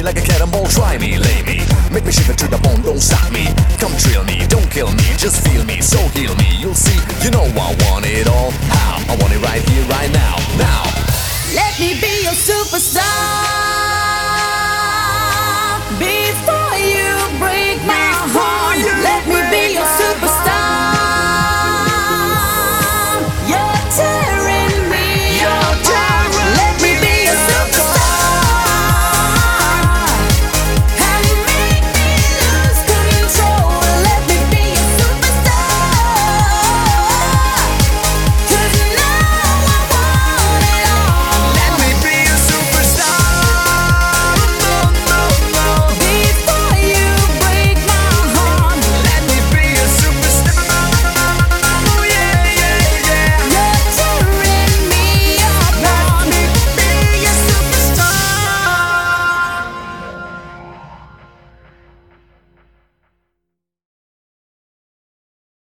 like a cannonball. Try me, lay me, make me shiver to the bone. Don't stop me, come trail me, don't kill me, just feel me, so heal me. You'll see, you know I want it all. How? I want it right here, right now, now. Let me be your superstar.